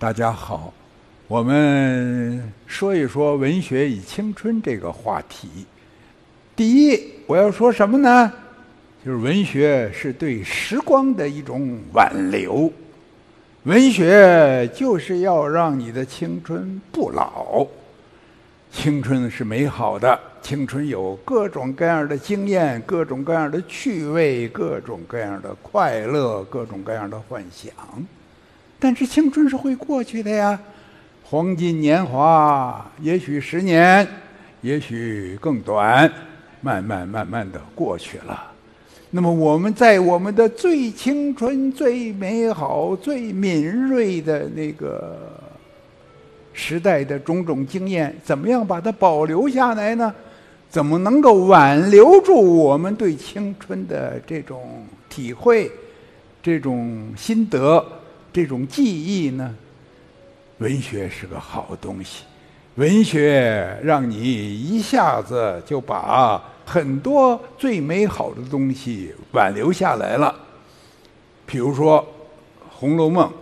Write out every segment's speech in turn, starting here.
大家好，我们说一说文学与青春这个话题。第一，我要说什么呢？就是文学是对时光的一种挽留，文学就是要让你的青春不老。青春是美好的，青春有各种各样的经验，各种各样的趣味，各种各样的快乐，各种各样的幻想。但是青春是会过去的呀，黄金年华也许10年，也许更短，慢慢的过去了。那么我们在我们的最青春、最美好、最敏锐的那个时代的种种经验，怎么样把它保留下来呢？怎么能够挽留住我们对青春的这种体会、这种心得、这种记忆呢？文学是个好东西，文学让你一下子就把很多最美好的东西挽留下来了。比如说《红楼梦》，《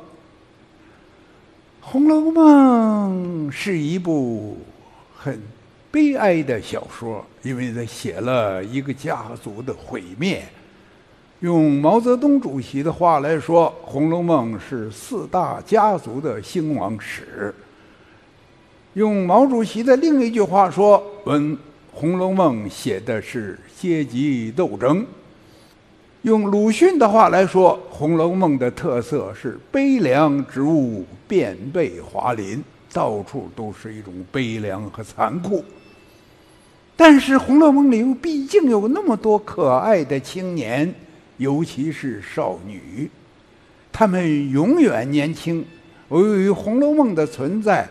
红楼梦》是一部很悲哀的小说，因为它写了一个家族的毁灭。用毛泽东主席的话来说，《红楼梦》是4大家族的兴亡史。用毛主席的另一句话说，《红楼梦》写的是阶级斗争。用鲁迅的话来说，《红楼梦》的特色是悲凉之物遍被华林，到处都是一种悲凉和残酷。但是《红楼梦》里毕竟有那么多可爱的青年，尤其是少女，她们永远年轻。由于《红楼梦》的存在，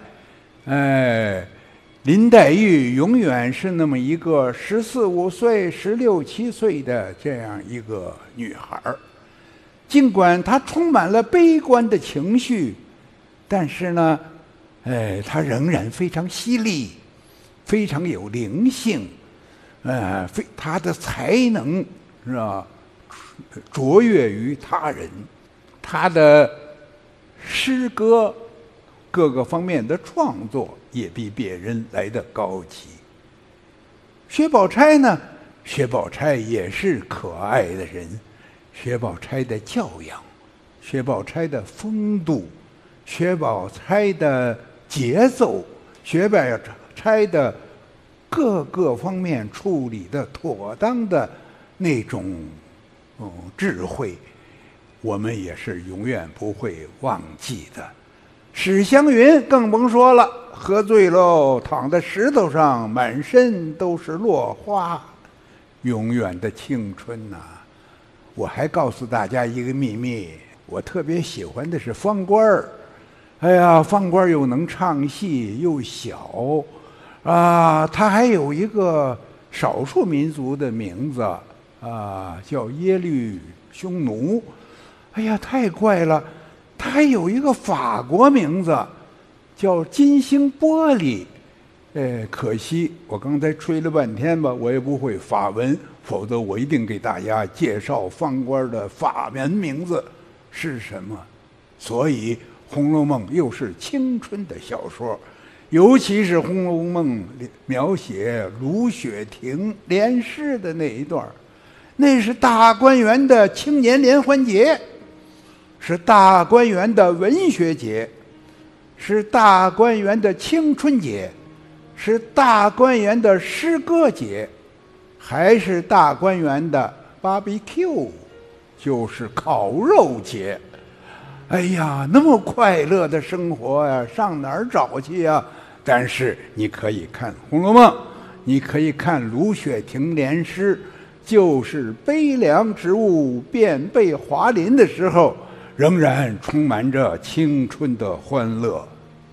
林黛玉永远是那么一个14、15岁、16、17岁的这样一个女孩。尽管她充满了悲观的情绪，但是呢，她仍然非常犀利，非常有灵性，她的才能是吧，卓越于他人，她的诗歌各个方面的创作也比别人来得高级。薛宝钗呢？薛宝钗也是可爱的人，薛宝钗的教养，薛宝钗的风度，薛宝钗的节奏，薛宝钗的各个方面处理的妥当的那种智慧，我们也是永远不会忘记的。史湘云更甭说了，喝醉喽，躺在石头上，满身都是落花，永远的青春呐！我还告诉大家一个秘密，我特别喜欢的是方官儿。哎呀，方官又能唱戏，又小啊，他还有一个少数民族的名字啊，叫耶律匈奴。哎呀，太怪了！他还有一个法国名字，叫金星玻璃。可惜我刚才吹了半天吧，我也不会法文，否则我一定给大家介绍方官的法文名字是什么。所以《红楼梦》又是青春的小说，尤其是《红楼梦》描写卢雪亭联诗的那一段，那是大观园的青年联欢节，是大观园的文学节，是大观园的青春节，是大观园的诗歌节，还是大观园的 BBQ， 就是烤肉节。哎呀，那么快乐的生活呀，上哪儿找去呀？但是你可以看《红楼梦》，你可以看卢雪亭联诗，就是悲凉之物遍被华林的时候，仍然充满着青春的欢乐。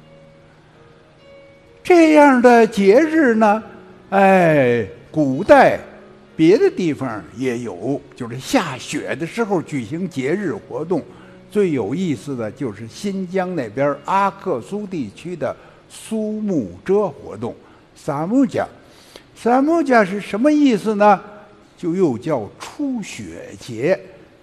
这样的节日呢，古代别的地方也有，就是下雪的时候举行节日活动。最有意思的就是新疆那边阿克苏地区的苏木遮活动，萨木加。萨木加是什么意思呢？就又叫初雪节，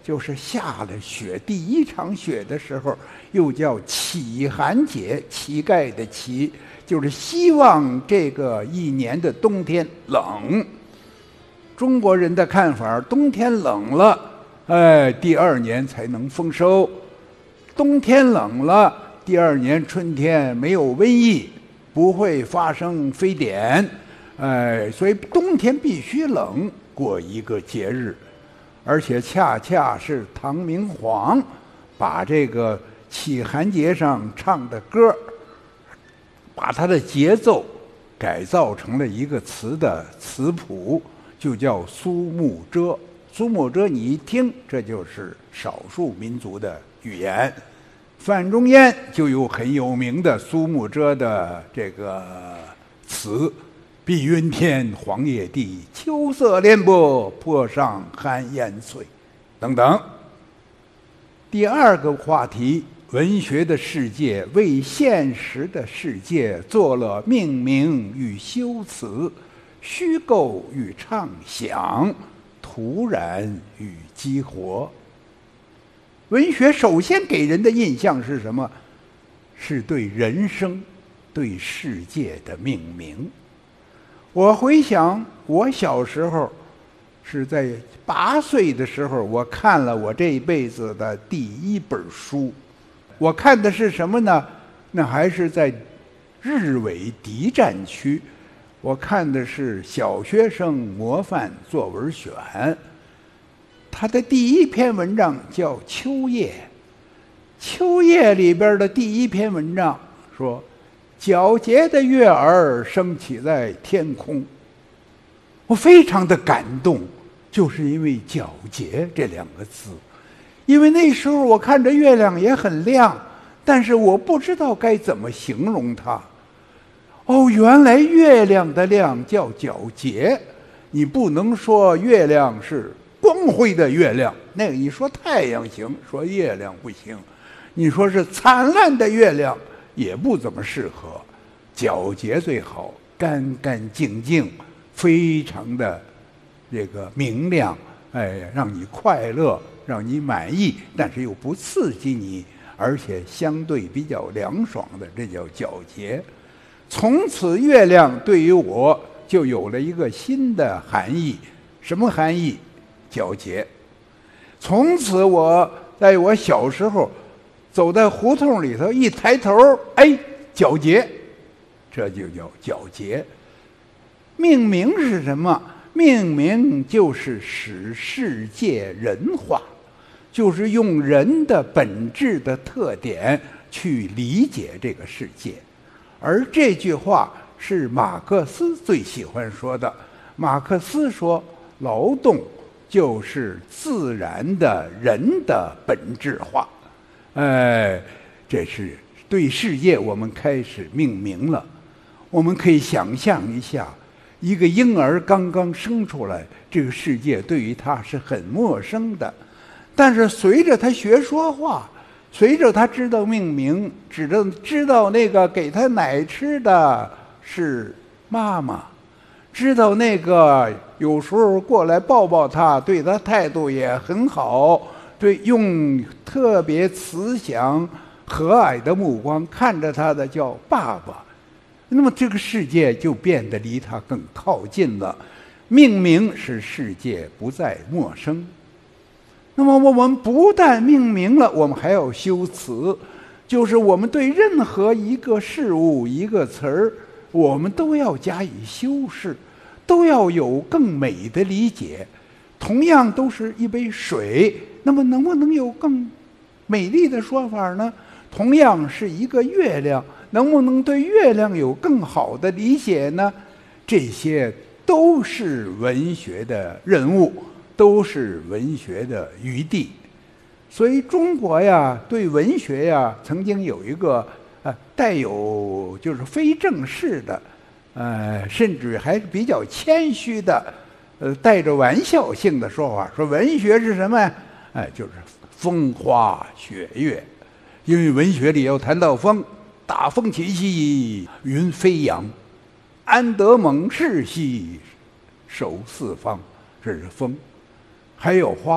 就是下了雪第一场雪的时候，又叫乞寒节，乞丐的乞，就是希望这个一年的冬天冷。中国人的看法，冬天冷了，第二年才能丰收；冬天冷了，第二年春天没有瘟疫，不会发生非典，所以冬天必须冷过一个节日。而且恰恰是唐明皇把这个乞寒节上唱的歌，把它的节奏改造成了一个词的词谱，就叫苏幕遮。苏幕遮你一听，这就是少数民族的语言。范仲淹就有很有名的苏幕遮的这个词：碧云天，黄叶地，秋色连波，坡上寒烟翠，等等。第二个话题，文学的世界为现实的世界做了命名与修辞，虚构与畅想，突然与激活。文学首先给人的印象是什么？是对人生、对世界的命名。我回想我小时候，是在8岁的时候，我看了我这一辈子的第一本书。我看的是什么呢？那还是在日伪敌占区，我看的是小学生模范作文选。他的第一篇文章叫《秋夜》，《秋夜》里边的第一篇文章说：皎洁的月儿升起在天空。我非常的感动，就是因为皎洁这2个字。因为那时候我看着月亮也很亮，但是我不知道该怎么形容它。原来月亮的亮叫皎洁，你不能说月亮是光辉的月亮，那个你说太阳行，说月亮不行。你说是灿烂的月亮也不怎么适合，皎洁最好，干干净净，非常的这个明亮，让你快乐，让你满意，但是又不刺激你，而且相对比较凉爽的，这叫皎洁。从此月亮对于我就有了一个新的含义。什么含义？皎洁。从此我在我小时候走在胡同里头，一抬头，皎洁，这就叫皎洁。命名是什么？命名就是使世界人化，就是用人的本质的特点去理解这个世界。而这句话是马克思最喜欢说的。马克思说，劳动就是自然的人的本质化。这是对世界我们开始命名了。我们可以想象一下，一个婴儿刚刚生出来，这个世界对于他是很陌生的，但是随着他学说话，随着他知道命名，知道那个给他奶吃的是妈妈，知道那个有时候过来抱抱他，对他态度也很好，对，用特别慈祥和蔼的目光看着他的叫爸爸。那么这个世界就变得离他更靠近了，命名使世界不再陌生。那么我们不但命名了，我们还要修辞，就是我们对任何一个事物、一个词儿，我们都要加以修饰，都要有更美的理解。同样都是一杯水，那么能不能有更美丽的说法呢？同样是一个月亮，能不能对月亮有更好的理解呢？这些都是文学的任务，都是文学的余地。所以中国呀，对文学呀，曾经有一个带有就是非正式的，甚至还是比较谦虚的，带着玩笑性的说法，说文学是什么呀？就是风花雪月。因为文学里要谈到风，大风起兮云飞扬，安得猛士兮守四方，这是风。还有花，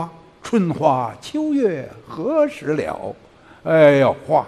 春花秋月何时了？哎呀，花，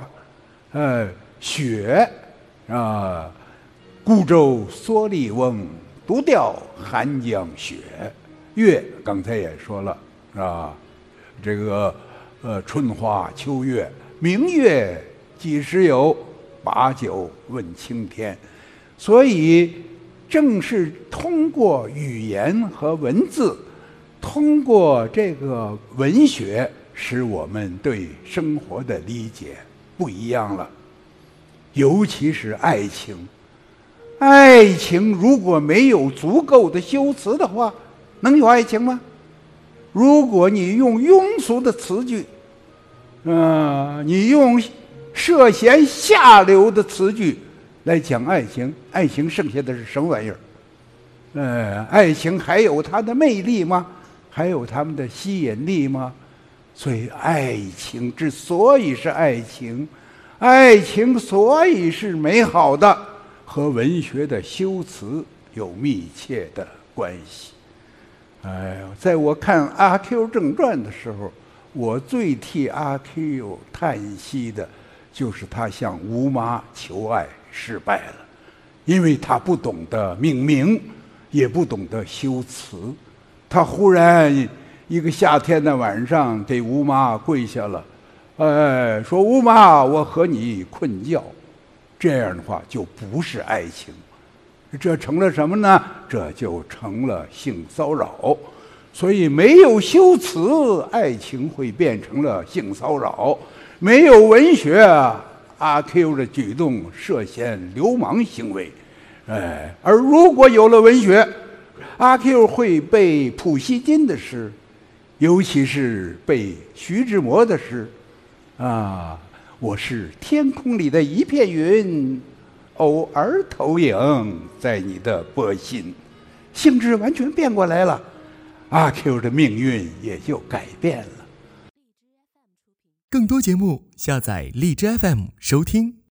雪啊，孤舟蓑笠翁，独钓寒江雪。月刚才也说了啊，这个春花秋月，明月几时有？把酒问青天。所以正是通过语言和文字，通过这个文学，使我们对生活的理解不一样了。尤其是爱情，爱情如果没有足够的修辞的话，能有爱情吗？如果你用庸俗的词句，你用涉嫌下流的词句来讲爱情，爱情剩下的是什么玩意儿？爱情还有它的魅力吗？还有它们的吸引力吗？所以爱情之所以是爱情，爱情所以是美好的，和文学的修辞有密切的关系。在我看《阿 Q 正传》的时候，我最替阿 Q 叹息的就是他向吴妈求爱失败了，因为他不懂得命名，也不懂得修辞。他忽然一个夏天的晚上给吴妈跪下了，说吴妈，我和你困觉。这样的话就不是爱情，这成了什么呢？这就成了性骚扰。所以没有修辞，爱情会变成了性骚扰；没有文学，阿 Q 的举动涉嫌流氓行为。而如果有了文学，阿 Q 会背普希金的诗，尤其是背徐志摩的诗。我是天空里的一片云，偶尔投影在你的波心。性质完全变过来了，阿 Q 的命运也就改变了。 更多节目下载荔枝 FM 收听。